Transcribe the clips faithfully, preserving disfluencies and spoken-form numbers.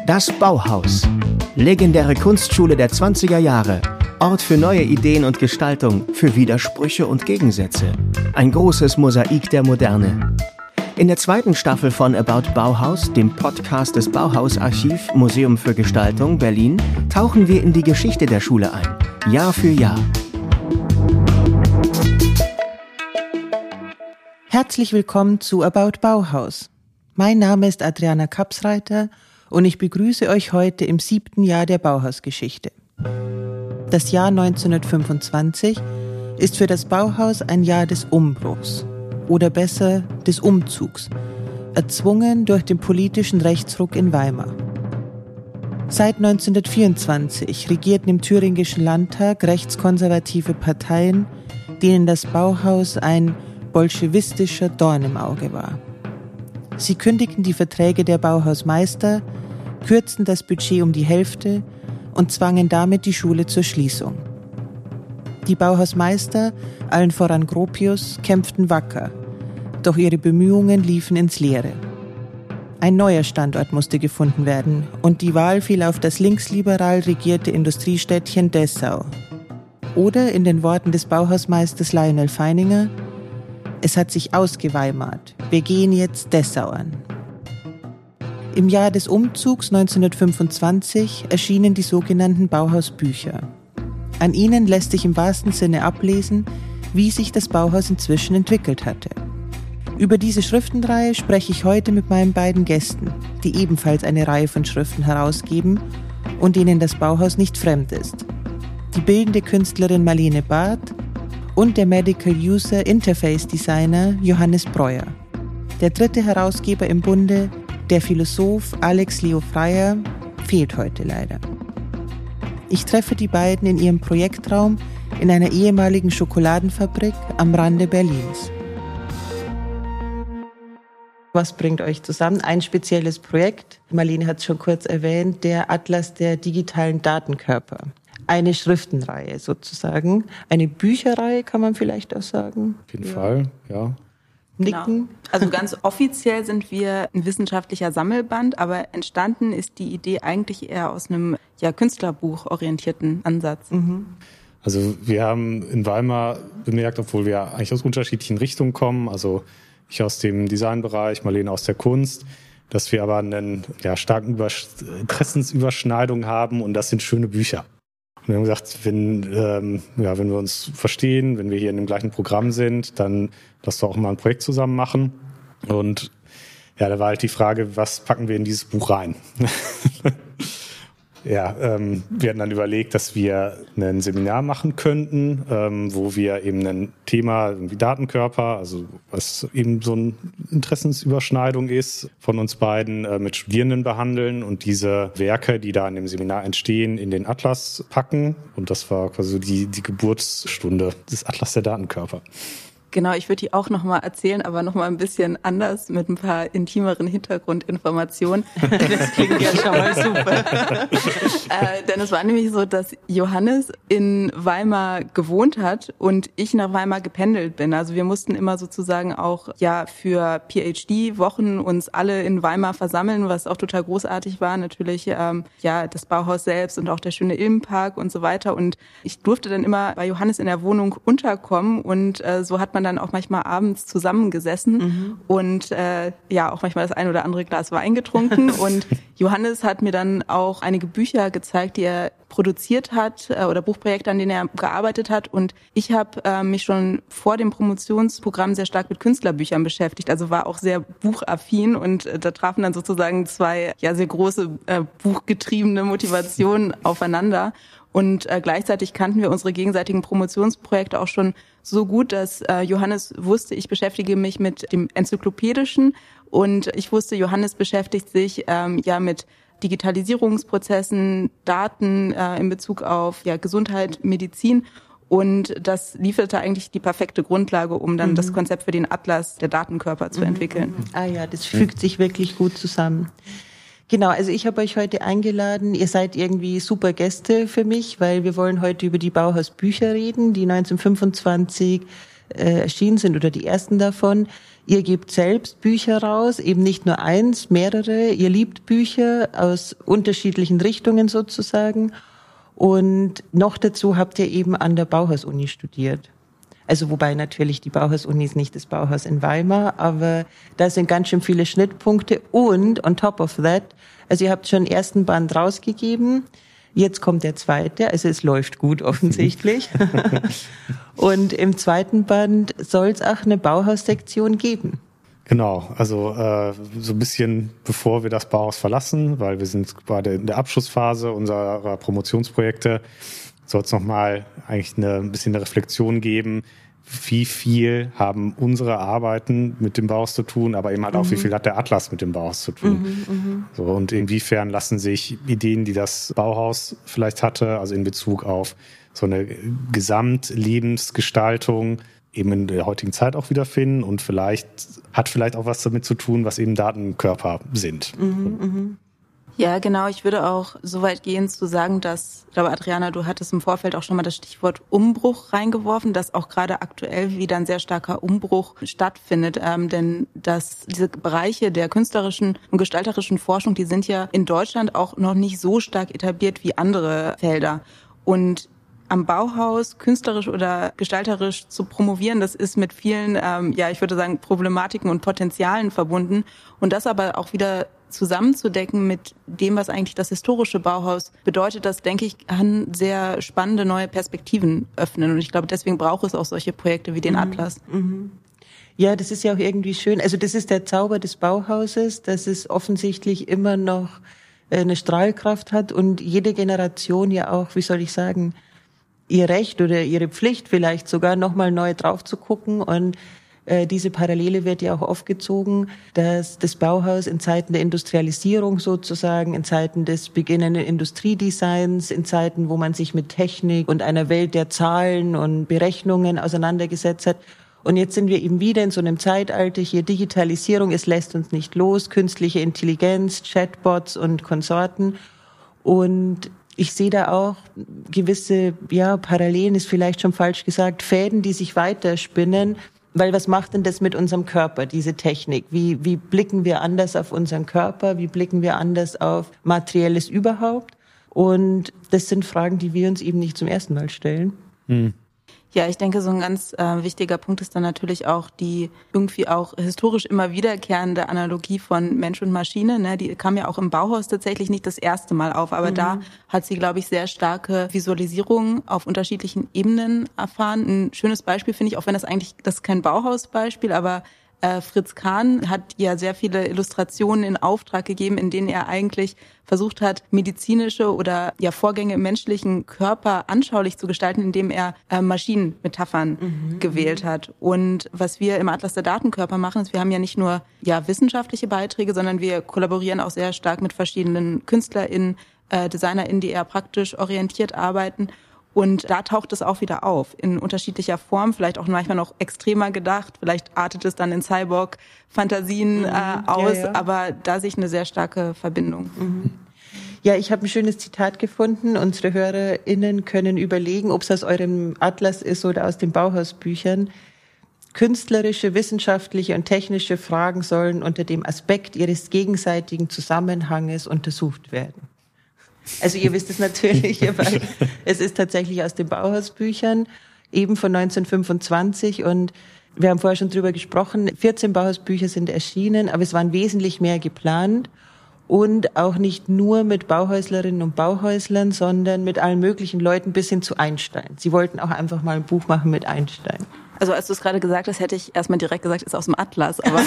Das Bauhaus. Legendäre Kunstschule der zwanziger Jahre. Ort für neue Ideen und Gestaltung, für Widersprüche und Gegensätze. Ein großes Mosaik der Moderne. In der zweiten Staffel von About Bauhaus, dem Podcast des Bauhaus-Archiv Museum für Gestaltung Berlin, tauchen wir in die Geschichte der Schule ein. Jahr für Jahr. Herzlich willkommen zu About Bauhaus. Mein Name ist Adriana Kapsreiter und ich begrüße euch heute im siebten Jahr der Bauhausgeschichte. Das Jahr neunzehnhundertfünfundzwanzig ist für das Bauhaus ein Jahr des Umbruchs oder besser des Umzugs, erzwungen durch den politischen Rechtsruck in Weimar. Seit neunzehnhundertvierundzwanzig regierten im Thüringischen Landtag rechtskonservative Parteien, denen das Bauhaus ein bolschewistischer Dorn im Auge war. Sie kündigten die Verträge der Bauhausmeister, kürzten das Budget um die Hälfte und zwangen damit die Schule zur Schließung. Die Bauhausmeister, allen voran Gropius, kämpften wacker, doch ihre Bemühungen liefen ins Leere. Ein neuer Standort musste gefunden werden und die Wahl fiel auf das linksliberal regierte Industriestädtchen Dessau. Oder in den Worten des Bauhausmeisters Lionel Feininger: Es hat sich ausgeweimart. Wir gehen jetzt Dessau an. Im Jahr des Umzugs neunzehnhundertfünfundzwanzig erschienen die sogenannten Bauhausbücher. An ihnen lässt sich im wahrsten Sinne ablesen, wie sich das Bauhaus inzwischen entwickelt hatte. Über diese Schriftenreihe spreche ich heute mit meinen beiden Gästen, die ebenfalls eine Reihe von Schriften herausgeben und denen das Bauhaus nicht fremd ist. Die bildende Künstlerin Marlene Barth und der Medical User Interface Designer Johannes Breuer. Der dritte Herausgeber im Bunde, der Philosoph Alex Leo Freier, fehlt heute leider. Ich treffe die beiden in ihrem Projektraum in einer ehemaligen Schokoladenfabrik am Rande Berlins. Was bringt euch zusammen? Ein spezielles Projekt, Marlene hat es schon kurz erwähnt, der Atlas der digitalen Datenkörper. Eine Schriftenreihe sozusagen, eine Bücherreihe kann man vielleicht auch sagen. Auf jeden ja. Fall, ja. Nicken. Genau. Also ganz offiziell sind wir ein wissenschaftlicher Sammelband, aber entstanden ist die Idee eigentlich eher aus einem ja, Künstlerbuch-orientierten Ansatz. Mhm. Also wir haben in Weimar bemerkt, obwohl wir eigentlich aus unterschiedlichen Richtungen kommen, also ich aus dem Designbereich, Marlene aus der Kunst, dass wir aber einen ja, starken Übersch- Interessensüberschneidung haben und das sind schöne Bücher. Und wir haben gesagt, wenn, ähm, ja, wenn wir uns verstehen, wenn wir hier in dem gleichen Programm sind, dann lass doch auch mal ein Projekt zusammen machen. Und ja, da war halt die Frage, was packen wir in dieses Buch rein? ja, ähm, wir hatten dann überlegt, dass wir ein Seminar machen könnten, ähm, wo wir eben ein Thema wie Datenkörper, also was eben so eine Interessensüberschneidung ist, von uns beiden äh, mit Studierenden behandeln und diese Werke, die da in dem Seminar entstehen, in den Atlas packen. Und das war quasi die, die Geburtsstunde des Atlas der Datenkörper. Genau, ich würde die auch nochmal erzählen, aber nochmal ein bisschen anders mit ein paar intimeren Hintergrundinformationen. Das klingt ja schon mal super. äh, denn es war nämlich so, dass Johannes in Weimar gewohnt hat und ich nach Weimar gependelt bin. Also wir mussten immer sozusagen auch ja für PhD-Wochen uns alle in Weimar versammeln, was auch total großartig war. Natürlich ähm, ja das Bauhaus selbst und auch der schöne Ilmenpark und so weiter. Und ich durfte dann immer bei Johannes in der Wohnung unterkommen und äh, so hat man dann auch manchmal abends zusammengesessen mhm. und äh, ja auch manchmal das ein oder andere Glas Wein getrunken. Und Johannes hat mir dann auch einige Bücher gezeigt, die er produziert hat äh, oder Buchprojekte, an denen er gearbeitet hat. Und ich habe äh, mich schon vor dem Promotionsprogramm sehr stark mit Künstlerbüchern beschäftigt, also war auch sehr buchaffin und äh, da trafen dann sozusagen zwei ja sehr große äh, buchgetriebene Motivationen aufeinander. Und äh, gleichzeitig kannten wir unsere gegenseitigen Promotionsprojekte auch schon so gut, dass äh, Johannes wusste, ich beschäftige mich mit dem Enzyklopädischen und ich wusste, Johannes beschäftigt sich ähm, ja mit Digitalisierungsprozessen, Daten äh, in Bezug auf ja Gesundheit, Medizin. Und das lieferte eigentlich die perfekte Grundlage, um dann mhm. das Konzept für den Atlas der Datenkörper zu mhm. entwickeln. Ah ja, das fügt sich wirklich gut zusammen. Genau, also ich habe euch heute eingeladen. Ihr seid irgendwie super Gäste für mich, weil wir wollen heute über die Bauhausbücher reden, die neunzehnhundertfünfundzwanzig äh, erschienen sind oder die ersten davon. Ihr gebt selbst Bücher raus, eben nicht nur eins, mehrere. Ihr liebt Bücher aus unterschiedlichen Richtungen sozusagen. Und noch dazu habt ihr eben an der Bauhaus-Uni studiert. Also wobei natürlich die Bauhaus-Uni ist nicht das Bauhaus in Weimar, aber da sind ganz schön viele Schnittpunkte. Und on top of that, also ihr habt schon den ersten Band rausgegeben, jetzt kommt der zweite, also es läuft gut offensichtlich. Und im zweiten Band soll es auch eine Bauhaus-Sektion geben. Genau, also äh, so ein bisschen bevor wir das Bauhaus verlassen, weil wir sind gerade in der Abschlussphase unserer Promotionsprojekte, soll es nochmal eigentlich eine, ein bisschen eine Reflexion geben, wie viel haben unsere Arbeiten mit dem Bauhaus zu tun, aber eben halt auch, mhm. wie viel hat der Atlas mit dem Bauhaus zu tun. Mhm, mh. So, und inwiefern lassen sich Ideen, die das Bauhaus vielleicht hatte, also in Bezug auf so eine Gesamtlebensgestaltung, eben in der heutigen Zeit auch wiederfinden und vielleicht hat vielleicht auch was damit zu tun, was eben Datenkörper sind. Mhm, mh. Ja, genau. Ich würde auch so weit gehen zu sagen, dass, ich glaube, Adriana, du hattest im Vorfeld auch schon mal das Stichwort Umbruch reingeworfen, dass auch gerade aktuell wieder ein sehr starker Umbruch stattfindet. Ähm, denn dass diese Bereiche der künstlerischen und gestalterischen Forschung, die sind ja in Deutschland auch noch nicht so stark etabliert wie andere Felder. Und am Bauhaus künstlerisch oder gestalterisch zu promovieren, das ist mit vielen, ähm, ja, ich würde sagen, Problematiken und Potenzialen verbunden. Und das aber auch wieder zusammenzudecken mit dem, was eigentlich das historische Bauhaus bedeutet, das, denke ich, kann sehr spannende neue Perspektiven öffnen. Und ich glaube, deswegen braucht es auch solche Projekte wie den mhm. Atlas. Mhm. Ja, das ist ja auch irgendwie schön. Also das ist der Zauber des Bauhauses, dass es offensichtlich immer noch eine Strahlkraft hat und jede Generation ja auch, wie soll ich sagen, ihr Recht oder ihre Pflicht vielleicht sogar nochmal neu drauf zu gucken. Und äh, diese Parallele wird ja auch oft gezogen, dass das Bauhaus in Zeiten der Industrialisierung sozusagen, in Zeiten des beginnenden Industriedesigns, in Zeiten, wo man sich mit Technik und einer Welt der Zahlen und Berechnungen auseinandergesetzt hat. Und jetzt sind wir eben wieder in so einem Zeitalter hier, Digitalisierung, es lässt uns nicht los, künstliche Intelligenz, Chatbots und Konsorten. Und ich sehe da auch gewisse, ja, Parallelen ist vielleicht schon falsch gesagt, Fäden, die sich weiterspinnen, weil was macht denn das mit unserem Körper, diese Technik? Wie, wie blicken wir anders auf unseren Körper? Wie blicken wir anders auf Materielles überhaupt? Und das sind Fragen, die wir uns eben nicht zum ersten Mal stellen. Hm. Ja, ich denke, so ein ganz äh, wichtiger Punkt ist dann natürlich auch die irgendwie auch historisch immer wiederkehrende Analogie von Mensch und Maschine. Ne? Die kam ja auch im Bauhaus tatsächlich nicht das erste Mal auf, aber mhm. da hat sie, glaube ich, sehr starke Visualisierungen auf unterschiedlichen Ebenen erfahren. Ein schönes Beispiel finde ich, auch wenn das eigentlich, das ist kein Bauhausbeispiel, aber Äh, Fritz Kahn hat ja sehr viele Illustrationen in Auftrag gegeben, in denen er eigentlich versucht hat, medizinische oder ja Vorgänge im menschlichen Körper anschaulich zu gestalten, indem er äh, Maschinenmetaphern mhm. gewählt hat. Und was wir im Atlas der Datenkörper machen, ist, wir haben ja nicht nur ja wissenschaftliche Beiträge, sondern wir kollaborieren auch sehr stark mit verschiedenen KünstlerInnen, äh, DesignerInnen, die eher praktisch orientiert arbeiten. Und da taucht es auch wieder auf, in unterschiedlicher Form, vielleicht auch manchmal noch extremer gedacht. Vielleicht artet es dann in Cyborg-Fantasien äh, aus, ja, ja. aber da sehe ich eine sehr starke Verbindung. Mhm. Ja, ich habe ein schönes Zitat gefunden. Unsere HörerInnen können überlegen, ob es aus eurem Atlas ist oder aus den Bauhausbüchern. Künstlerische, wissenschaftliche und technische Fragen sollen unter dem Aspekt ihres gegenseitigen Zusammenhanges untersucht werden. Also ihr wisst es natürlich, weil es ist tatsächlich aus den Bauhausbüchern, eben von neunzehnhundertfünfundzwanzig, und wir haben vorher schon drüber gesprochen, vierzehn Bauhausbücher sind erschienen, aber es waren wesentlich mehr geplant und auch nicht nur mit Bauhäuslerinnen und Bauhäuslern, sondern mit allen möglichen Leuten bis hin zu Einstein. Sie wollten auch einfach mal ein Buch machen mit Einstein. Also als du es gerade gesagt hast, hätte ich erstmal direkt gesagt, ist aus dem Atlas. Aber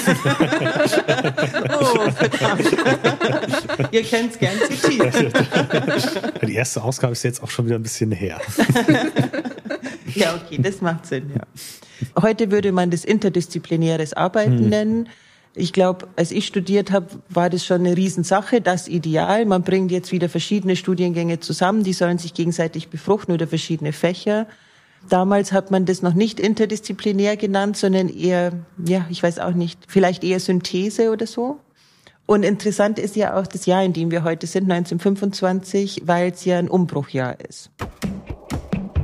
oh, verdammt. Ihr könnt es gern zitieren. Die erste Ausgabe ist jetzt auch schon wieder ein bisschen her. Ja, okay, das macht Sinn, ja. Heute würde man das interdisziplinäres Arbeiten hm. nennen. Ich glaube, als ich studiert habe, war das schon eine Riesensache, das Ideal. Man bringt jetzt wieder verschiedene Studiengänge zusammen, die sollen sich gegenseitig befruchten oder verschiedene Fächer. Damals hat man das noch nicht interdisziplinär genannt, sondern eher, ja, ich weiß auch nicht, vielleicht eher Synthese oder so. Und interessant ist ja auch das Jahr, in dem wir heute sind, neunzehnhundertfünfundzwanzig, weil es ja ein Umbruchjahr ist.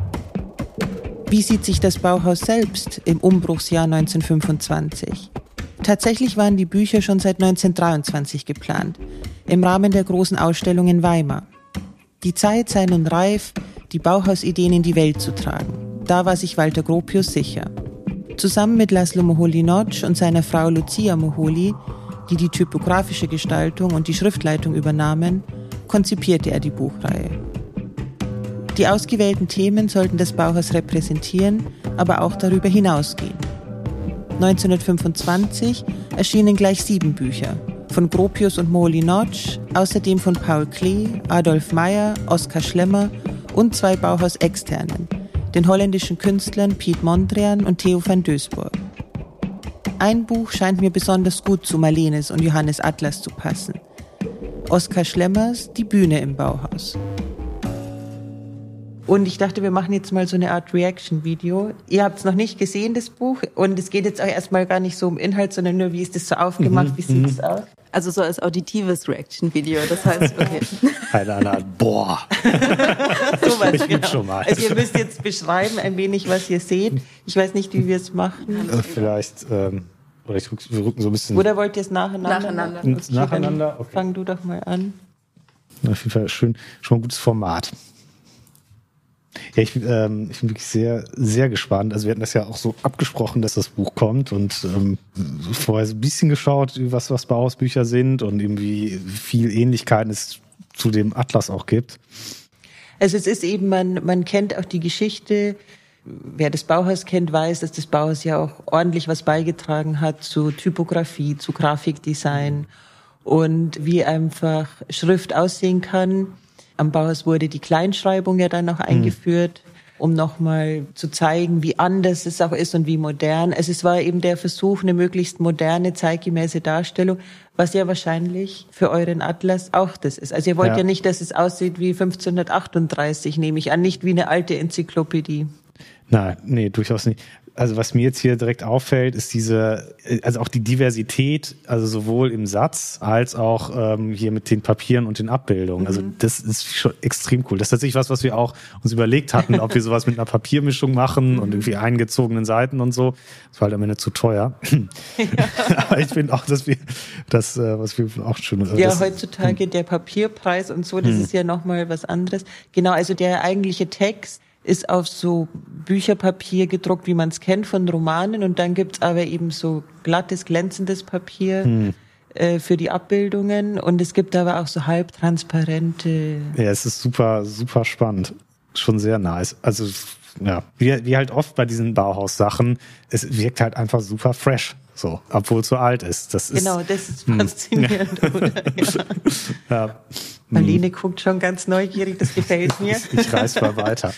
Wie sieht sich das Bauhaus selbst im Umbruchsjahr neunzehnhundertfünfundzwanzig? Tatsächlich waren die Bücher schon seit neunzehnhundertdreiundzwanzig geplant, im Rahmen der großen Ausstellung in Weimar. Die Zeit sei nun reif, die Bauhausideen in die Welt zu tragen. Da war sich Walter Gropius sicher. Zusammen mit Laszlo Moholy-Nagy und seiner Frau Lucia Moholy, die die typografische Gestaltung und die Schriftleitung übernahmen, konzipierte er die Buchreihe. Die ausgewählten Themen sollten das Bauhaus repräsentieren, aber auch darüber hinausgehen. neunzehnhundertfünfundzwanzig erschienen gleich sieben Bücher, von Gropius und Moholy-Nagy, außerdem von Paul Klee, Adolf Meyer, Oskar Schlemmer und zwei Bauhaus-Externen, den holländischen Künstlern Piet Mondrian und Theo van Doesburg. Ein Buch scheint mir besonders gut zu Marlenes und Johannes Atlas zu passen. Oskar Schlemmers Die Bühne im Bauhaus. Und ich dachte, wir machen jetzt mal so eine Art Reaction-Video. Ihr habt es noch nicht gesehen, das Buch. Und es geht jetzt auch erstmal gar nicht so um Inhalt, sondern nur, wie ist das so aufgemacht, mhm. wie sieht es aus? Also so als auditives Reaction-Video, das heißt, okay. Eine andere, boah. So was, ich genau. Schon mal. Also ihr müsst jetzt beschreiben ein wenig, was ihr seht. Ich weiß nicht, wie wir es machen. Vielleicht, ähm, oder ich rück, wir rücken so ein bisschen. Oder wollt ihr es nacheinander? Nacheinander. Okay, nacheinander? Okay. Fang du doch mal an. Auf jeden Fall schön, schon ein gutes Format. Ja, ich, ähm, ich bin wirklich sehr, sehr gespannt. Also wir hatten das ja auch so abgesprochen, dass das Buch kommt und ähm, vorher so ein bisschen geschaut, was, was Bauhausbücher sind und irgendwie viel Ähnlichkeiten es zu dem Atlas auch gibt. Also es ist eben, man, man kennt auch die Geschichte. Wer das Bauhaus kennt, weiß, dass das Bauhaus ja auch ordentlich was beigetragen hat zu Typografie, zu Grafikdesign und wie einfach Schrift aussehen kann. Am Bauhaus wurde die Kleinschreibung ja dann noch eingeführt, um nochmal zu zeigen, wie anders es auch ist und wie modern. Also es war eben der Versuch, eine möglichst moderne, zeitgemäße Darstellung, was ja wahrscheinlich für euren Atlas auch das ist. Also ihr wollt ja, ja nicht, dass es aussieht wie fünfzehnhundertachtunddreißig, nehme ich an, nicht wie eine alte Enzyklopädie. Nein, nee, durchaus nicht. Also was mir jetzt hier direkt auffällt, ist diese, also auch die Diversität, also sowohl im Satz als auch ähm, hier mit den Papieren und den Abbildungen. Mhm. Also das ist schon extrem cool. Das ist tatsächlich was, was wir auch uns überlegt hatten, ob wir sowas mit einer Papiermischung machen und irgendwie eingezogenen Seiten und so. Das war halt am Ende zu teuer. Ja. Aber ich finde auch, dass wir das, was wir auch schon... Ja, das, heutzutage hm. der Papierpreis und so, das hm. ist ja nochmal was anderes. Genau, also der eigentliche Text ist auf so Bücherpapier gedruckt, wie man es kennt von Romanen. Und dann gibt's aber eben so glattes, glänzendes Papier hm. äh, für die Abbildungen. Und es gibt aber auch so halbtransparente... Ja, es ist super, super spannend. Schon sehr nice. Also, ja, wie, wie halt oft bei diesen Bauhaus-Sachen, es wirkt halt einfach super fresh. So, obwohl es so alt ist. Das ist genau, das ist faszinierend, hm. oder? Ja. Ja. Marlene guckt schon ganz neugierig, das gefällt mir. Ich reiß mal weiter.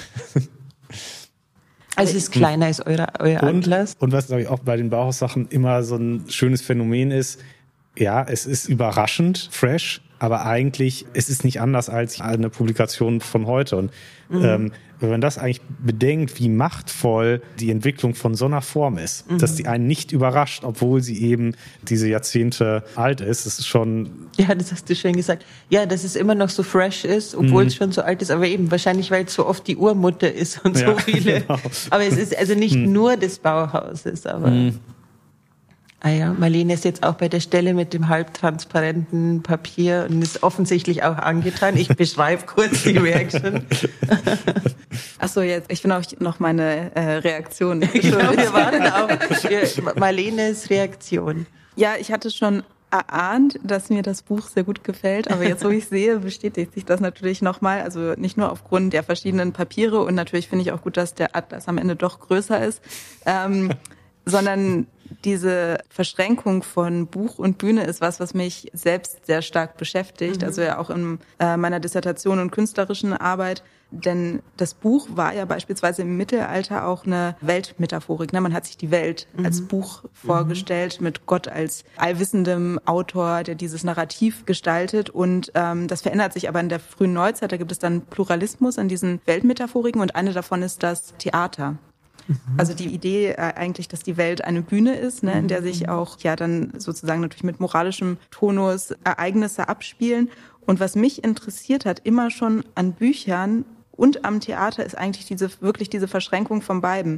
Also es ist kleiner als eure, euer und, Atlas. Und was, glaube ich, auch bei den Bauhaussachen immer so ein schönes Phänomen ist, ja, es ist überraschend fresh, aber eigentlich es ist nicht anders als eine Publikation von heute. Und mhm. ähm, wenn man das eigentlich bedenkt, wie machtvoll die Entwicklung von so einer Form ist, mhm. dass die einen nicht überrascht, obwohl sie eben diese Jahrzehnte alt ist, das ist schon... Ja, das hast du schön gesagt. Ja, dass es immer noch so fresh ist, obwohl mhm. es schon so alt ist, aber eben wahrscheinlich, weil es so oft die Urmutter ist und so ja, viele. Genau. Aber es ist also nicht mhm. nur des Bauhauses, aber... Mhm. Ah ja, Marlene ist jetzt auch bei der Stelle mit dem halbtransparenten Papier und ist offensichtlich auch angetan. Ich beschreibe kurz die Reaction. Ach so, jetzt, ich will auch noch meine äh, Reaktion. Genau, wir warten auf Marlenes Reaktion. Ja, ich hatte schon erahnt, dass mir das Buch sehr gut gefällt, aber jetzt, wo ich sehe, bestätigt sich das natürlich nochmal. Also nicht nur aufgrund der verschiedenen Papiere und natürlich finde ich auch gut, dass der Atlas am Ende doch größer ist, ähm, sondern diese Verschränkung von Buch und Bühne ist was, was mich selbst sehr stark beschäftigt, mhm. also ja auch in äh, meiner Dissertation und künstlerischen Arbeit. Denn das Buch war ja beispielsweise im Mittelalter auch eine Weltmetaphorik. Ne? Man hat sich die Welt mhm. als Buch vorgestellt, mhm. mit Gott als allwissendem Autor, der dieses Narrativ gestaltet. Und ähm, das verändert sich aber in der frühen Neuzeit. Da gibt es dann Pluralismus an diesen Weltmetaphoriken und eine davon ist das Theater. Also die Idee äh, eigentlich, dass die Welt eine Bühne ist, ne, in der sich auch ja dann sozusagen natürlich mit moralischem Tonus Ereignisse abspielen. Und was mich interessiert hat, immer schon an Büchern und am Theater, ist eigentlich diese wirklich diese Verschränkung von beiden.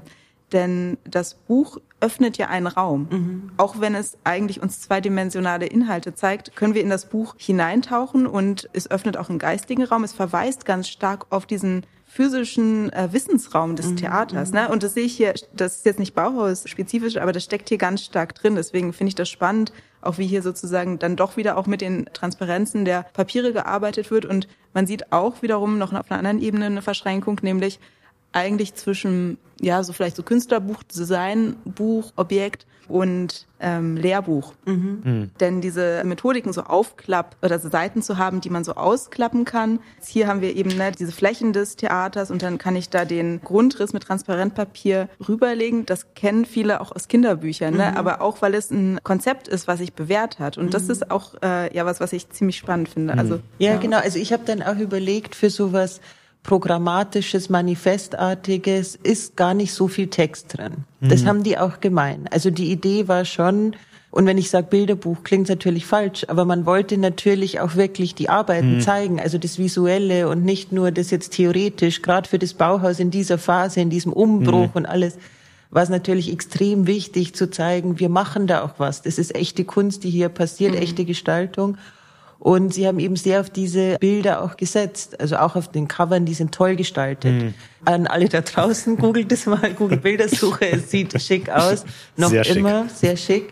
Denn das Buch öffnet ja einen Raum. Mhm. Auch wenn es eigentlich uns zweidimensionale Inhalte zeigt, können wir in das Buch hineintauchen und es öffnet auch einen geistigen Raum. Es verweist ganz stark auf diesen physischen äh, Wissensraum des mhm. Theaters. Ne? Und das sehe ich hier, das ist jetzt nicht Bauhaus-spezifisch, aber das steckt hier ganz stark drin. Deswegen finde ich das spannend, auch wie hier sozusagen dann doch wieder auch mit den Transparenzen der Papiere gearbeitet wird. Und man sieht auch wiederum noch auf einer anderen Ebene eine Verschränkung, nämlich eigentlich zwischen, ja, so vielleicht so Künstlerbuch, Designbuch, Objekt und ähm, Lehrbuch. Mhm. Mhm. Denn diese Methodiken, so Aufklapp- oder so Seiten zu haben, die man so ausklappen kann. Hier haben wir eben ne, diese Flächen des Theaters und dann kann ich da den Grundriss mit Transparentpapier rüberlegen. Das kennen viele auch aus Kinderbüchern, mhm. ne? Aber auch, weil es ein Konzept ist, was sich bewährt hat. Und mhm. das ist auch äh, ja was, was ich ziemlich spannend finde. Mhm. Also ja, ja, genau. Also ich habe dann auch überlegt, für sowas programmatisches, manifestartiges ist gar nicht so viel Text drin. Mhm. Das haben die auch gemeint. Also die Idee war schon, und wenn ich sage Bilderbuch, klingt natürlich falsch, aber man wollte natürlich auch wirklich die Arbeiten mhm. zeigen, also das Visuelle und nicht nur das jetzt theoretisch, gerade für das Bauhaus in dieser Phase, in diesem Umbruch mhm. und alles, war es natürlich extrem wichtig zu zeigen, wir machen da auch was. Das ist echte Kunst, die hier passiert, mhm. echte Gestaltung. Und sie haben eben sehr auf diese Bilder auch gesetzt, also auch auf den Covern, die sind toll gestaltet. Mhm. An alle da draußen, googelt das mal, Google Bildersuche, es sieht schick aus, noch sehr immer, schick. Sehr schick.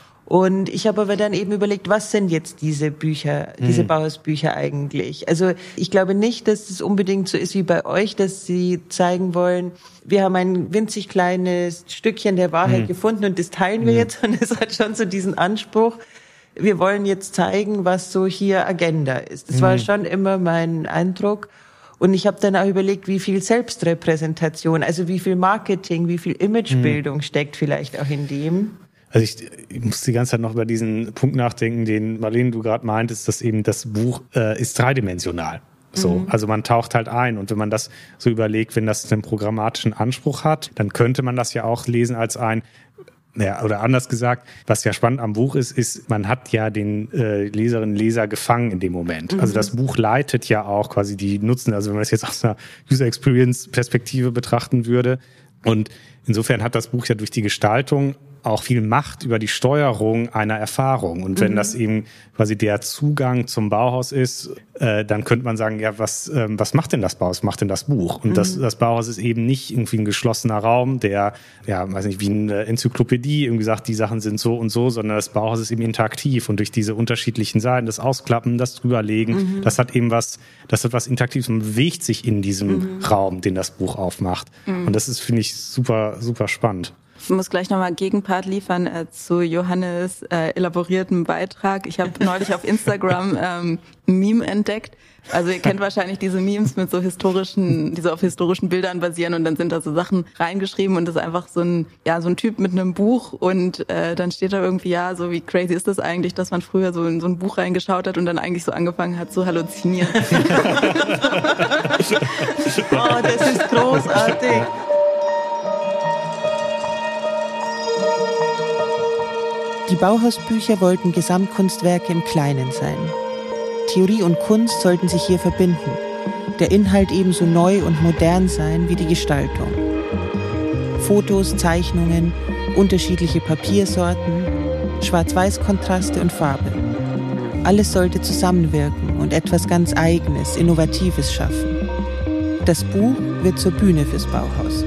Und ich habe aber dann eben überlegt, was sind jetzt diese Bücher, diese mhm. Bauhausbücher eigentlich? Also ich glaube nicht, dass es unbedingt so ist wie bei euch, dass sie zeigen wollen, wir haben ein winzig kleines Stückchen der Wahrheit mhm. gefunden und das teilen wir mhm. jetzt. Und es hat schon so diesen Anspruch, wir wollen jetzt zeigen, was so hier Agenda ist. Das mhm. war schon immer mein Eindruck. Und ich habe dann auch überlegt, wie viel Selbstrepräsentation, also wie viel Marketing, wie viel Imagebildung mhm. steckt vielleicht auch in dem. Also ich, ich muss die ganze Zeit noch über diesen Punkt nachdenken, den Marlene, du gerade meintest, dass eben das Buch äh, ist dreidimensional. So, mhm. also man taucht halt ein und wenn man das so überlegt, wenn das einen programmatischen Anspruch hat, dann könnte man das ja auch lesen als ein Ja, oder anders gesagt, was ja spannend am Buch ist, ist, man hat ja den äh, Leserinnen und Leser gefangen in dem Moment. Mhm. Also das Buch leitet ja auch quasi die Nutzen, also wenn man das jetzt aus einer User Experience Perspektive betrachten würde. Und insofern hat das Buch ja durch die Gestaltung auch viel Macht über die Steuerung einer Erfahrung. Und wenn mhm. das eben quasi der Zugang zum Bauhaus ist, äh, dann könnte man sagen, ja, was ähm, was macht denn das Bauhaus? Was macht denn das Buch? Und mhm. das das Bauhaus ist eben nicht irgendwie ein geschlossener Raum, der, ja, weiß nicht, wie eine Enzyklopädie irgendwie sagt, die Sachen sind so und so, sondern das Bauhaus ist eben interaktiv und durch diese unterschiedlichen Seiten, das Ausklappen, das Drüberlegen, mhm. das hat eben was, das hat was Interaktives und bewegt sich in diesem mhm. Raum, den das Buch aufmacht. Mhm. Und das ist, finde ich, super, super spannend. Ich muss gleich nochmal Gegenpart liefern äh, zu Johannes äh, elaborierten Beitrag. Ich habe neulich auf Instagram ähm, ein Meme entdeckt. Also ihr kennt wahrscheinlich diese Memes mit so historischen, die so auf historischen Bildern basieren und dann sind da so Sachen reingeschrieben und das ist einfach so ein, ja, so ein Typ mit einem Buch und äh, dann steht da irgendwie, ja, so wie crazy ist das eigentlich, dass man früher so in so ein Buch reingeschaut hat und dann eigentlich so angefangen hat zu halluzinieren. Oh, das ist großartig. Die Bauhausbücher wollten Gesamtkunstwerke im Kleinen sein. Theorie und Kunst sollten sich hier verbinden, der Inhalt ebenso neu und modern sein wie die Gestaltung. Fotos, Zeichnungen, unterschiedliche Papiersorten, Schwarz-Weiß-Kontraste und Farbe. Alles sollte zusammenwirken und etwas ganz Eigenes, Innovatives schaffen. Das Buch wird zur Bühne fürs Bauhaus.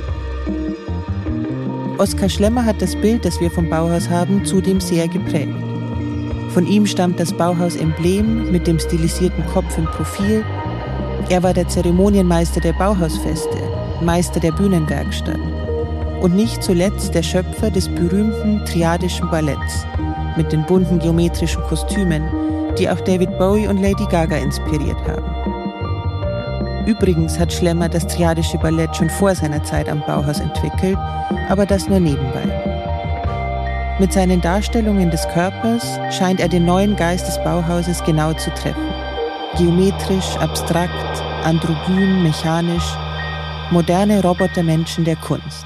Oskar Schlemmer hat das Bild, das wir vom Bauhaus haben, zudem sehr geprägt. Von ihm stammt das Bauhaus-Emblem mit dem stilisierten Kopf im Profil. Er war der Zeremonienmeister der Bauhausfeste, Meister der Bühnenwerkstatt und nicht zuletzt der Schöpfer des berühmten triadischen Balletts mit den bunten geometrischen Kostümen, die auch David Bowie und Lady Gaga inspiriert haben. Übrigens hat Schlemmer das triadische Ballett schon vor seiner Zeit am Bauhaus entwickelt, aber das nur nebenbei. Mit seinen Darstellungen des Körpers scheint er den neuen Geist des Bauhauses genau zu treffen. Geometrisch, abstrakt, androgyn, mechanisch, moderne Robotermenschen der Kunst.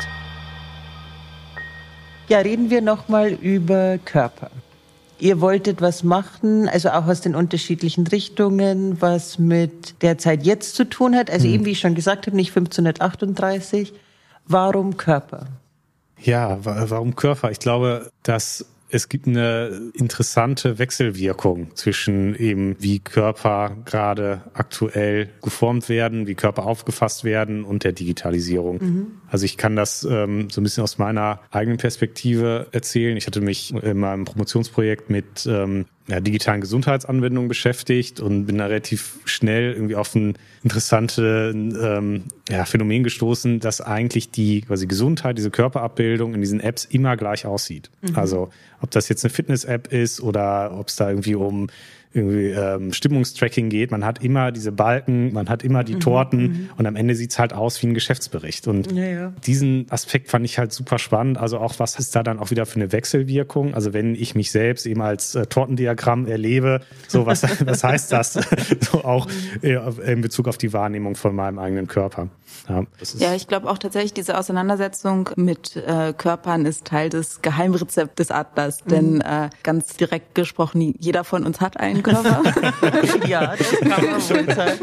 Ja, reden wir nochmal über Körper. Ihr wolltet was machen, also auch aus den unterschiedlichen Richtungen, was mit der Zeit jetzt zu tun hat. Also mhm. eben, wie ich schon gesagt habe, nicht fünfzehnhundertachtunddreißig. Warum Körper? Ja, warum Körper? Ich glaube, dass es gibt eine interessante Wechselwirkung zwischen eben, wie Körper gerade aktuell geformt werden, wie Körper aufgefasst werden und der Digitalisierung. Mhm. Also ich kann das ähm, so ein bisschen aus meiner eigenen Perspektive erzählen. Ich hatte mich in meinem Promotionsprojekt mit ähm, ja, digitalen Gesundheitsanwendungen beschäftigt und bin da relativ schnell irgendwie auf ein interessantes ähm, ja, Phänomen gestoßen, dass eigentlich die quasi Gesundheit, diese Körperabbildung in diesen Apps immer gleich aussieht. Mhm. Also ob das jetzt eine Fitness-App ist oder ob es da irgendwie um irgendwie ähm, Stimmungstracking geht. Man hat immer diese Balken, man hat immer die mhm, Torten mhm. und am Ende sieht's halt aus wie ein Geschäftsbericht. Und ja, ja. diesen Aspekt fand ich halt super spannend. Also auch, was ist da dann auch wieder für eine Wechselwirkung? Also wenn ich mich selbst eben als äh, Tortendiagramm erlebe, so was, was heißt das? So auch äh, in Bezug auf die Wahrnehmung von meinem eigenen Körper. Ja, das ist ja ich glaube auch tatsächlich, diese Auseinandersetzung mit äh, Körpern ist Teil des Geheimrezepts des Atlas. Mhm. Denn äh, ganz direkt gesprochen, jeder von uns hat einen Körper. Ja, das kann man wohl sagen.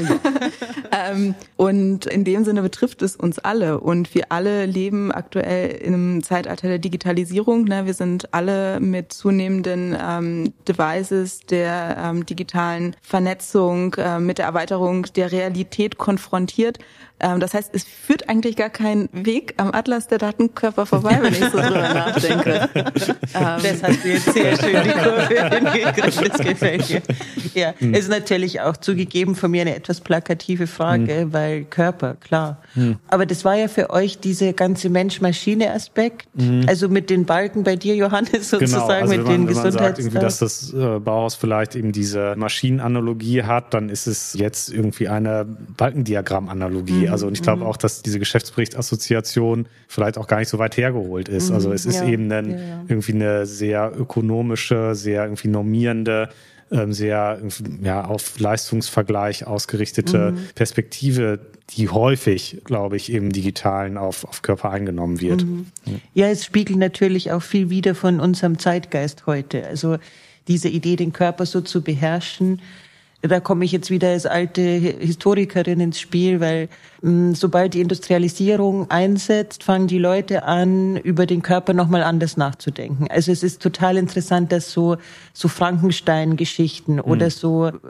ähm, und in dem Sinne betrifft es uns alle. Und wir alle leben aktuell in einem Zeitalter der Digitalisierung. Ne? Wir sind alle mit zunehmenden ähm, Devices der ähm, digitalen Vernetzung, äh, mit der Erweiterung der Realität konfrontiert. Ähm, das heißt, es führt eigentlich gar keinen Weg am Atlas der Datenkörper vorbei, wenn ich so drüber nachdenke. ähm, das hast du jetzt sehr schön die Kurve hingekriegt, das gefällt mir. Ja, hm. ist natürlich auch zugegeben von mir eine etwas plakative Frage, hm. weil Körper, klar. Hm. Aber das war ja für euch dieser ganze Mensch-Maschine-Aspekt, hm. also mit den Balken bei dir, Johannes, sozusagen, genau, also mit den Gesundheits... Wenn man sagt, dass das äh, Bauhaus vielleicht eben diese Maschinenanalogie hat, dann ist es jetzt irgendwie eine Balkendiagramm-Analogie. Hm. Also und ich glaube auch, dass diese Geschäftsbericht-Assoziation vielleicht auch gar nicht so weit hergeholt ist. Also es ist ja, eben ein, ja, ja. irgendwie eine sehr ökonomische, sehr irgendwie normierende, sehr ja auf Leistungsvergleich ausgerichtete mhm. Perspektive, die häufig, glaube ich, im Digitalen auf, auf Körper eingenommen wird. Mhm. Ja, es spiegelt natürlich auch viel wider von unserem Zeitgeist heute. Also diese Idee, den Körper so zu beherrschen, da komme ich jetzt wieder als alte Historikerin ins Spiel, weil mh, sobald die Industrialisierung einsetzt, fangen die Leute an, über den Körper nochmal anders nachzudenken. Also es ist total interessant, dass so so Frankenstein-Geschichten mhm. oder so äh,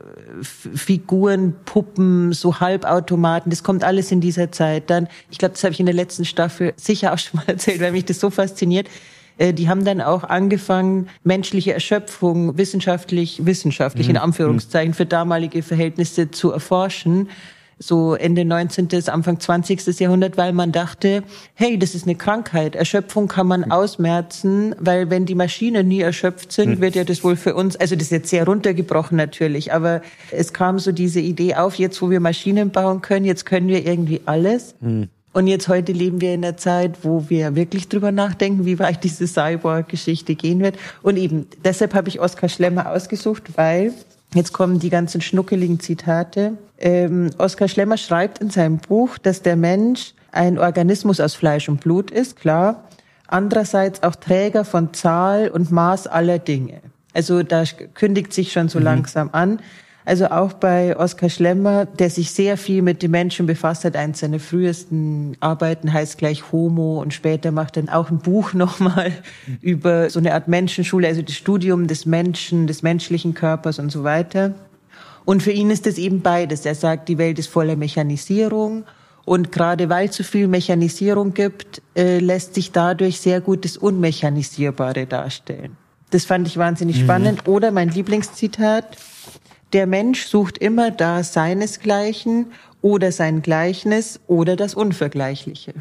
Figuren, Puppen, so Halbautomaten, das kommt alles in dieser Zeit. Dann, ich glaube, das habe ich in der letzten Staffel sicher auch schon mal erzählt, weil mich das so fasziniert. Die haben dann auch angefangen, menschliche Erschöpfung wissenschaftlich, wissenschaftlich mhm. in Anführungszeichen, für damalige Verhältnisse zu erforschen. So Ende neunzehnten. Anfang zwanzigsten. Jahrhundert, weil man dachte, hey, das ist eine Krankheit. Erschöpfung kann man ausmerzen, weil wenn die Maschinen nie erschöpft sind, mhm. wird ja das wohl für uns, also das ist jetzt sehr runtergebrochen natürlich, aber es kam so diese Idee auf, jetzt wo wir Maschinen bauen können, jetzt können wir irgendwie alles. Mhm. Und jetzt heute leben wir in einer Zeit, wo wir wirklich drüber nachdenken, wie weit diese Cyborg-Geschichte gehen wird. Und eben deshalb habe ich Oskar Schlemmer ausgesucht, weil jetzt kommen die ganzen schnuckeligen Zitate. Ähm, Oskar Schlemmer schreibt in seinem Buch, dass der Mensch ein Organismus aus Fleisch und Blut ist, klar. Andererseits auch Träger von Zahl und Maß aller Dinge. Also da kündigt sich schon so mhm. langsam an. Also auch bei Oskar Schlemmer, der sich sehr viel mit dem Menschen befasst hat. Eines seiner frühesten Arbeiten heißt gleich Homo und später macht dann auch ein Buch nochmal über so eine Art Menschenschule, also das Studium des Menschen, des menschlichen Körpers und so weiter. Und für ihn ist es eben beides. Er sagt, die Welt ist voller Mechanisierung und gerade weil es so viel Mechanisierung gibt, äh, lässt sich dadurch sehr gut das Unmechanisierbare darstellen. Das fand ich wahnsinnig mhm. spannend. Oder mein Lieblingszitat: Der Mensch sucht immer da seinesgleichen oder sein Gleichnis oder das Unvergleichliche.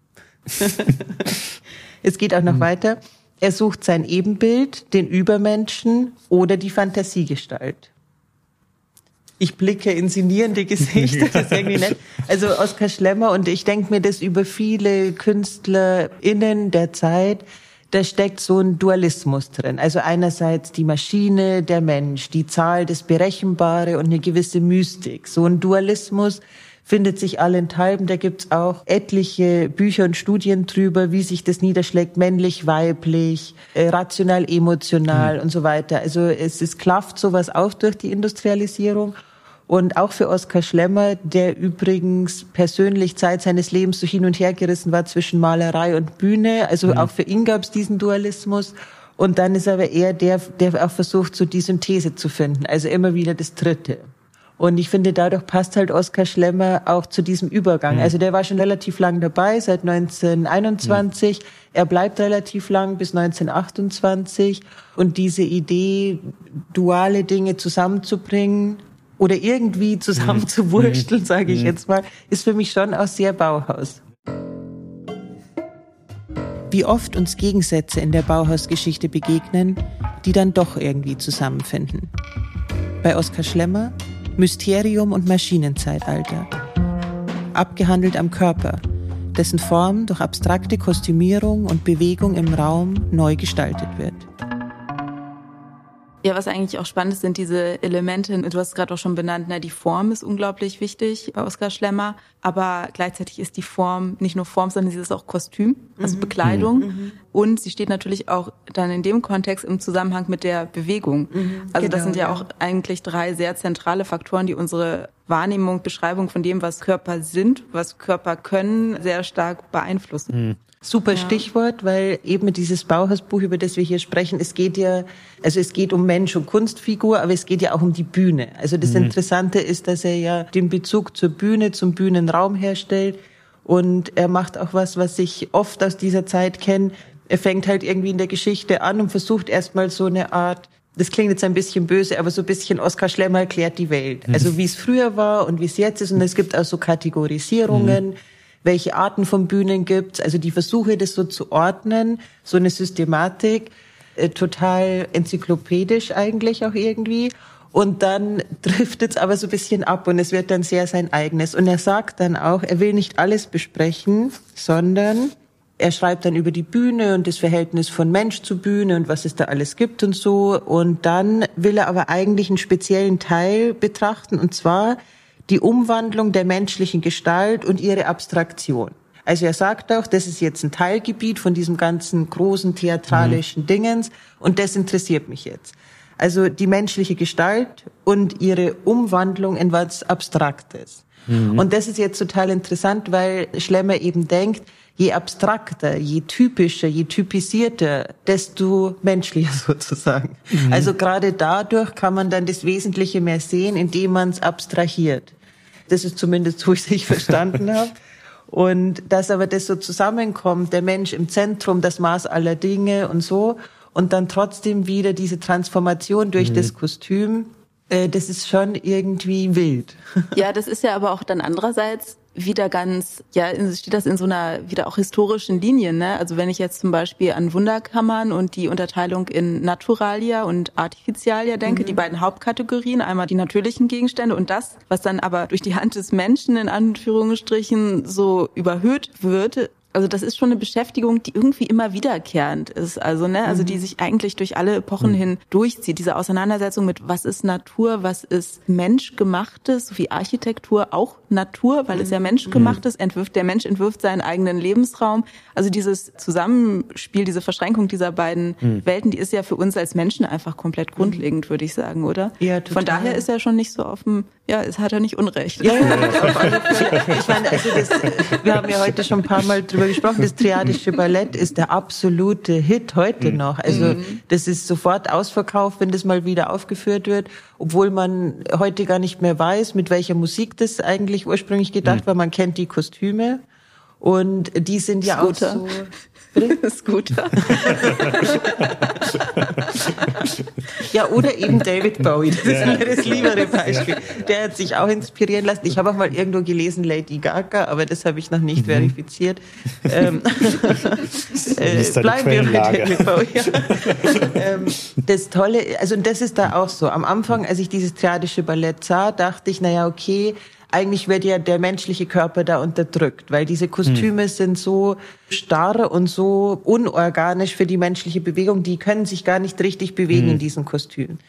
Es geht auch noch mhm. weiter. Er sucht sein Ebenbild, den Übermenschen oder die Fantasiegestalt. Ich blicke in sinnierende Gesichter, das ist irgendwie nett. Also Oskar Schlemmer, und ich denke mir das über viele KünstlerInnen der Zeit, da steckt so ein Dualismus drin. Also einerseits die Maschine, der Mensch, die Zahl, das Berechenbare und eine gewisse Mystik. So ein Dualismus findet sich allenthalben. Da gibt's auch etliche Bücher und Studien drüber, wie sich das niederschlägt, männlich, weiblich, äh, rational, emotional mhm. und so weiter. Also es, es klafft sowas auch durch die Industrialisierung. Und auch für Oskar Schlemmer, der übrigens persönlich Zeit seines Lebens so hin und her gerissen war zwischen Malerei und Bühne. Also mhm. auch für ihn gab es diesen Dualismus. Und dann ist aber eher der, der auch versucht, so die Synthese zu finden. Also immer wieder das Dritte. Und ich finde, dadurch passt halt Oskar Schlemmer auch zu diesem Übergang. Mhm. Also der war schon relativ lang dabei, seit neunzehnhunderteinundzwanzig. Mhm. Er bleibt relativ lang bis neunzehnhundertachtundzwanzig. Und diese Idee, duale Dinge zusammenzubringen oder irgendwie zusammenzuwursteln, sage ich jetzt mal, ist für mich schon auch sehr Bauhaus. Wie oft uns Gegensätze in der Bauhausgeschichte begegnen, die dann doch irgendwie zusammenfinden. Bei Oskar Schlemmer Mysterium und Maschinenzeitalter. Abgehandelt am Körper, dessen Form durch abstrakte Kostümierung und Bewegung im Raum neu gestaltet wird. Ja, was eigentlich auch spannend ist, sind diese Elemente. Du hast es gerade auch schon benannt, na, die Form ist unglaublich wichtig bei Oskar Schlemmer. Aber gleichzeitig ist die Form nicht nur Form, sondern sie ist auch Kostüm, also mhm. Bekleidung. Mhm. Und sie steht natürlich auch dann in dem Kontext im Zusammenhang mit der Bewegung. Mhm, also genau, das sind ja, ja auch eigentlich drei sehr zentrale Faktoren, die unsere Wahrnehmung, Beschreibung von dem, was Körper sind, was Körper können, sehr stark beeinflussen. Mhm. Super Stichwort, weil eben dieses Bauhausbuch, über das wir hier sprechen, es geht ja, also es geht um Mensch und Kunstfigur, aber es geht ja auch um die Bühne. Also das mhm. Interessante ist, dass er ja den Bezug zur Bühne, zum Bühnenraum herstellt und er macht auch was, was ich oft aus dieser Zeit kenne. Er fängt halt irgendwie in der Geschichte an und versucht erstmal so eine Art, das klingt jetzt ein bisschen böse, aber so ein bisschen Oskar Schlemmer erklärt die Welt. Mhm. Also wie es früher war und wie es jetzt ist und es gibt auch so Kategorisierungen. Mhm. Welche Arten von Bühnen gibt's, also die Versuche, das so zu ordnen, so eine Systematik, äh, total enzyklopädisch eigentlich auch irgendwie. Und dann driftet's aber so ein bisschen ab und es wird dann sehr sein eigenes. Und er sagt dann auch, er will nicht alles besprechen, sondern er schreibt dann über die Bühne und das Verhältnis von Mensch zu Bühne und was es da alles gibt und so. Und dann will er aber eigentlich einen speziellen Teil betrachten, und zwar die Umwandlung der menschlichen Gestalt und ihre Abstraktion. Also er sagt auch, das ist jetzt ein Teilgebiet von diesem ganzen großen theatralischen mhm. Dingens und das interessiert mich jetzt. Also die menschliche Gestalt und ihre Umwandlung in was Abstraktes. Mhm. Und das ist jetzt total interessant, weil Schlemmer eben denkt, je abstrakter, je typischer, je typisierter, desto menschlicher sozusagen. Mhm. Also gerade dadurch kann man dann das Wesentliche mehr sehen, indem man es abstrahiert. Das ist zumindest so, wie ich es verstanden habe. Und dass aber das so zusammenkommt, der Mensch im Zentrum, das Maß aller Dinge und so, und dann trotzdem wieder diese Transformation durch mhm. das Kostüm, äh, das ist schon irgendwie wild. Ja, das ist ja aber auch dann andererseits wieder ganz, ja, steht das in so einer wieder auch historischen Linie, ne? Also wenn ich jetzt zum Beispiel an Wunderkammern und die Unterteilung in Naturalia und Artificialia denke, mhm. die beiden Hauptkategorien, einmal die natürlichen Gegenstände und das, was dann aber durch die Hand des Menschen in Anführungsstrichen so überhöht wird. Also das ist schon eine Beschäftigung, die irgendwie immer wiederkehrend ist, also ne, also die sich eigentlich durch alle Epochen mhm. hin durchzieht. Diese Auseinandersetzung mit was ist Natur, was ist menschgemachtes, so wie Architektur auch Natur, weil mhm. es ja menschgemacht ist. Entwirft der Mensch entwirft seinen eigenen Lebensraum. Also dieses Zusammenspiel, diese Verschränkung dieser beiden mhm. Welten, die ist ja für uns als Menschen einfach komplett grundlegend, würde ich sagen, oder? Ja, total. Von daher ist er schon nicht so offen. Ja, es hat er nicht Unrecht. Ja, ja, auf alle Fälle. Ich meine, also das, wir haben ja heute schon ein paar Mal drüber gesprochen, das Triadische Ballett ist der absolute Hit heute mhm. noch. Also mhm. das ist sofort ausverkauft, wenn das mal wieder aufgeführt wird, obwohl man heute gar nicht mehr weiß, mit welcher Musik das eigentlich ursprünglich gedacht mhm. war. Man kennt die Kostüme und die sind ja Scooter. Auch so... Scooter. Ja, oder eben David Bowie. Das ist mir das liebere Beispiel. Der hat sich auch inspirieren lassen. Ich habe auch mal irgendwo gelesen, Lady Gaga, aber das habe ich noch nicht mhm. verifiziert. Ähm, äh, bleiben wir mit David Bowie. ähm, das Tolle, also das ist da auch so. Am Anfang, als ich dieses Triadische Ballett sah, dachte ich, naja, okay, eigentlich wird ja der menschliche Körper da unterdrückt, weil diese Kostüme hm. sind so starr und so unorganisch für die menschliche Bewegung, die können sich gar nicht richtig bewegen hm. in diesen Kostümen.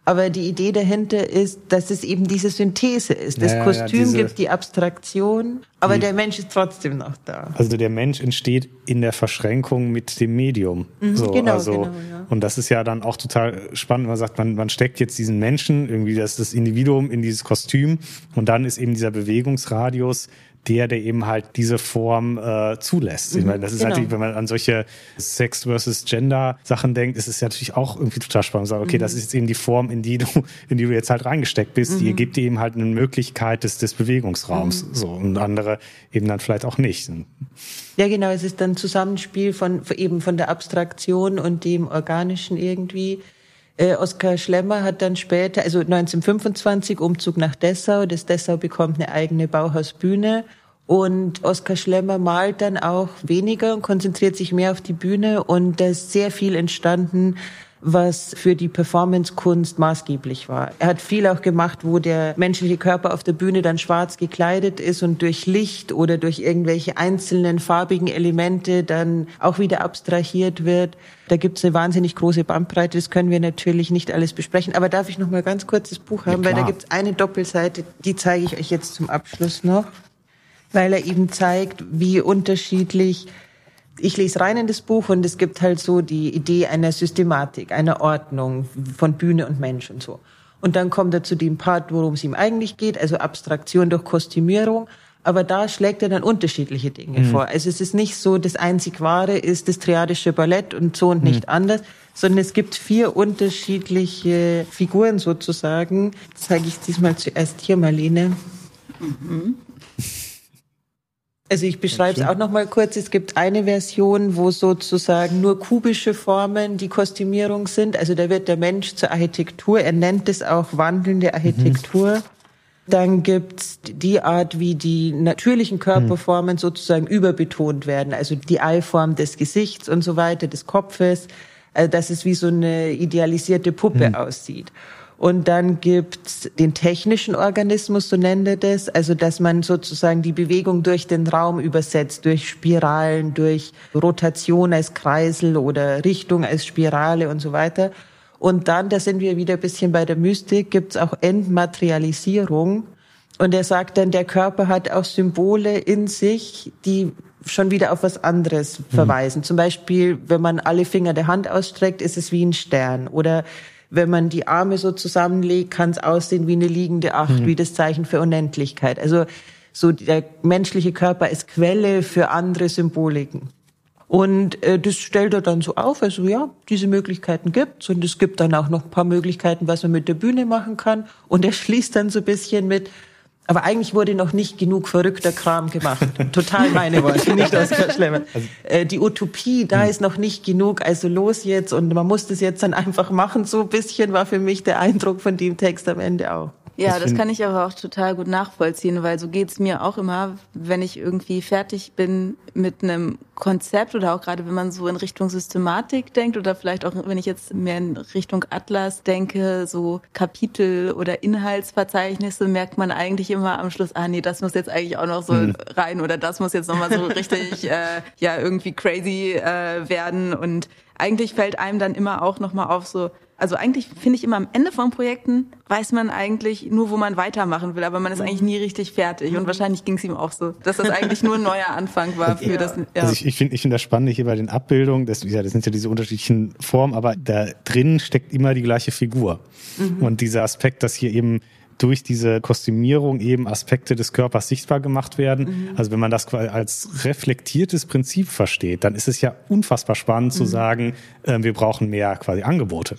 Aber die Idee dahinter ist, dass es eben diese Synthese ist. Das ja, Kostüm ja, diese, gibt die Abstraktion, aber die, der Mensch ist trotzdem noch da. Also der Mensch entsteht in der Verschränkung mit dem Medium. Mhm, so, genau, also, genau, ja. Und das ist ja dann auch total spannend. Man sagt, man, man steckt jetzt diesen Menschen, irgendwie das, das Individuum in dieses Kostüm und dann ist eben dieser Bewegungsradius der, der eben halt diese Form äh, zulässt. Ich meine, das ist genau. halt, wenn man an solche Sex versus Gender Sachen denkt, ist es ja natürlich auch irgendwie total spannend. Sagen, okay, mhm. das ist jetzt eben die Form, in die du, in die du jetzt halt reingesteckt bist. Mhm. Die gibt dir eben halt eine Möglichkeit des, des Bewegungsraums. Mhm. So, und andere eben dann vielleicht auch nicht. Ja, genau. Es ist dann Zusammenspiel von, eben von der Abstraktion und dem Organischen irgendwie. Äh, Oskar Schlemmer hat dann später, also neunzehnhundertfünfundzwanzig, Umzug nach Dessau. Das Dessau bekommt eine eigene Bauhausbühne. Und Oskar Schlemmer malt dann auch weniger und konzentriert sich mehr auf die Bühne. Und da ist sehr viel entstanden, was für die Performancekunst maßgeblich war. Er hat viel auch gemacht, wo der menschliche Körper auf der Bühne dann schwarz gekleidet ist und durch Licht oder durch irgendwelche einzelnen farbigen Elemente dann auch wieder abstrahiert wird. Da gibt es eine wahnsinnig große Bandbreite, das können wir natürlich nicht alles besprechen. Aber darf ich noch mal ganz kurz das Buch haben, ja, weil da gibt es eine Doppelseite, die zeige ich euch jetzt zum Abschluss noch, weil er eben zeigt, wie unterschiedlich. Ich lese rein in das Buch und es gibt halt so die Idee einer Systematik, einer Ordnung von Bühne und Mensch und so. Und dann kommt er zu dem Part, worum es ihm eigentlich geht, also Abstraktion durch Kostümierung. Aber da schlägt er dann unterschiedliche Dinge mhm. vor. Also es ist nicht so, das einzig Wahre ist das triadische Ballett und so und mhm. nicht anders, sondern es gibt vier unterschiedliche Figuren sozusagen. Das zeige ich diesmal zuerst hier, Marlene. Mhm. Also ich beschreibe es auch noch mal kurz. Es gibt eine Version, wo sozusagen nur kubische Formen die Kostümierung sind. Also da wird der Mensch zur Architektur. Er nennt es auch wandelnde Architektur. Mhm. Dann gibt's die Art, wie die natürlichen Körperformen sozusagen überbetont werden. Also die Eiform des Gesichts und so weiter, des Kopfes. Also dass es wie so eine idealisierte Puppe mhm. aussieht. Und dann gibt's den technischen Organismus, so nennt er das, also dass man sozusagen die Bewegung durch den Raum übersetzt, durch Spiralen, durch Rotation als Kreisel oder Richtung als Spirale und so weiter. Und dann, da sind wir wieder ein bisschen bei der Mystik, gibt's auch Entmaterialisierung. Und er sagt dann, der Körper hat auch Symbole in sich, die schon wieder auf was anderes verweisen. Mhm. Zum Beispiel, wenn man alle Finger der Hand ausstreckt, ist es wie ein Stern. Oder wenn man die Arme so zusammenlegt, kann es aussehen wie eine liegende Acht, mhm. wie das Zeichen für Unendlichkeit. Also so der menschliche Körper ist Quelle für andere Symboliken. Und äh, das stellt er dann so auf, also ja, diese Möglichkeiten gibt's und es gibt dann auch noch ein paar Möglichkeiten, was man mit der Bühne machen kann. Und er schließt dann so ein bisschen mit, aber eigentlich wurde noch nicht genug verrückter Kram gemacht. Total meine Worte, nicht Oskar Schlemmer. Also, äh, die Utopie, da ist noch nicht genug, also los jetzt und man muss das jetzt dann einfach machen. So ein bisschen war für mich der Eindruck von dem Text am Ende auch. Ja, das kann ich aber auch total gut nachvollziehen, weil so geht's mir auch immer, wenn ich irgendwie fertig bin mit einem Konzept oder auch gerade wenn man so in Richtung Systematik denkt oder vielleicht auch wenn ich jetzt mehr in Richtung Atlas denke, so Kapitel oder Inhaltsverzeichnisse, merkt man eigentlich immer am Schluss, ah nee, das muss jetzt eigentlich auch noch so mhm. rein oder das muss jetzt nochmal so richtig äh, ja irgendwie crazy äh, werden und eigentlich fällt einem dann immer auch nochmal auf so, also eigentlich finde ich immer am Ende von Projekten weiß man eigentlich nur, wo man weitermachen will, aber man ist eigentlich nie richtig fertig und wahrscheinlich ging es ihm auch so, dass das eigentlich nur ein neuer Anfang war für ja. das. Ja. Also ich, ich finde ich finde das Spannende hier bei den Abbildungen, das, ja, das sind ja diese unterschiedlichen Formen, aber da drin steckt immer die gleiche Figur mhm. und dieser Aspekt, dass hier eben durch diese Kostümierung eben Aspekte des Körpers sichtbar gemacht werden. Mhm. Also wenn man das als reflektiertes Prinzip versteht, dann ist es ja unfassbar spannend mhm. zu sagen, äh, wir brauchen mehr quasi Angebote.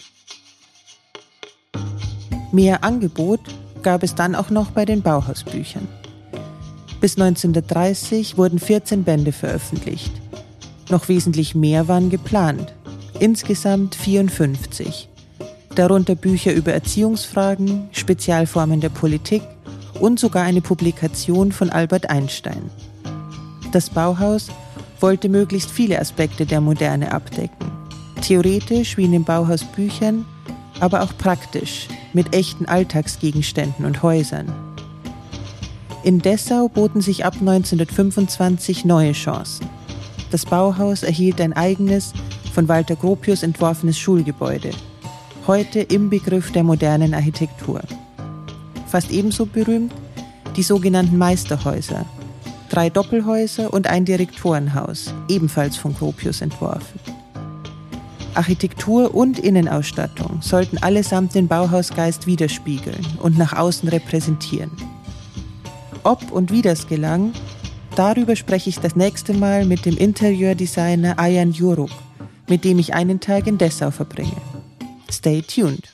Mehr Angebot gab es dann auch noch bei den Bauhausbüchern. Bis neunzehnhundertdreißig wurden vierzehn Bände veröffentlicht. Noch wesentlich mehr waren geplant. Insgesamt vierundfünfzig. Darunter Bücher über Erziehungsfragen, Spezialformen der Politik und sogar eine Publikation von Albert Einstein. Das Bauhaus wollte möglichst viele Aspekte der Moderne abdecken. Theoretisch wie in den Bauhausbüchern, aber auch praktisch, mit echten Alltagsgegenständen und Häusern. In Dessau boten sich ab neunzehnhundertfünfundzwanzig neue Chancen. Das Bauhaus erhielt ein eigenes, von Walter Gropius entworfenes Schulgebäude. heute im Begriff der modernen Architektur. Fast ebenso berühmt die sogenannten Meisterhäuser. Drei Doppelhäuser und ein Direktorenhaus, ebenfalls von Gropius entworfen. Architektur und Innenausstattung sollten allesamt den Bauhausgeist widerspiegeln und nach außen repräsentieren. Ob und wie das gelang, darüber spreche ich das nächste Mal mit dem Interieurdesigner Ayan Juruk, mit dem ich einen Tag in Dessau verbringe. Stay tuned!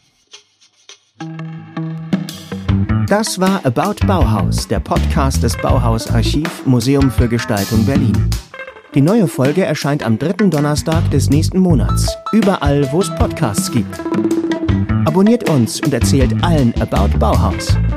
Das war About Bauhaus, der Podcast des Bauhaus-Archiv Museum für Gestaltung Berlin. Die neue Folge erscheint am dritten Donnerstag des nächsten Monats, überall, wo es Podcasts gibt. Abonniert uns und erzählt allen About Bauhaus.